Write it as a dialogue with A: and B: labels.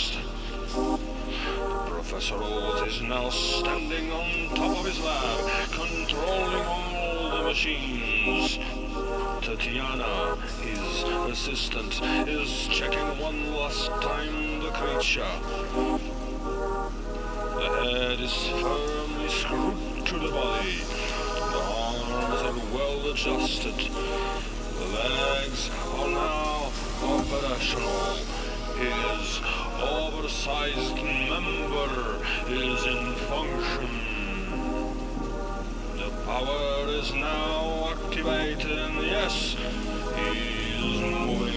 A: fast. Professor Oz is now standing on top of his lab, controlling all the machines. Tatiana, his assistant, is checking one last time the creature. The head is firmly screwed to the body. The arms are well adjusted. The legs are now operational. His oversized member is in function. The power is now activated, and yes, he is moving.